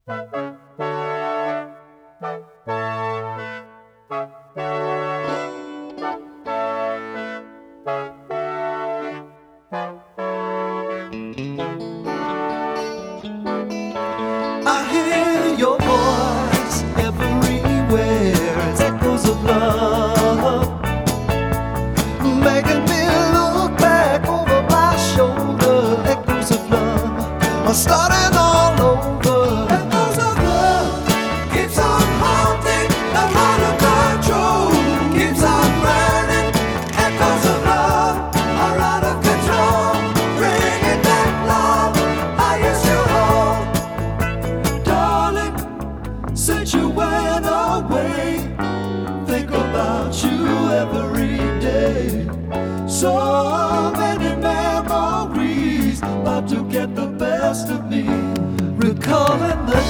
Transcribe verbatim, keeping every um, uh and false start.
I hear your voice everywhere. It's echoes of love, making me look back over my shoulder. Echoes of love are starting all over. Echoes of love keeps on haunting, not out of control, keeps on burning. Echoes of love are out of control, bringing back love I used to hold. Darling, since you went away, think about you every day. So many memories about to get the best of me, recalling the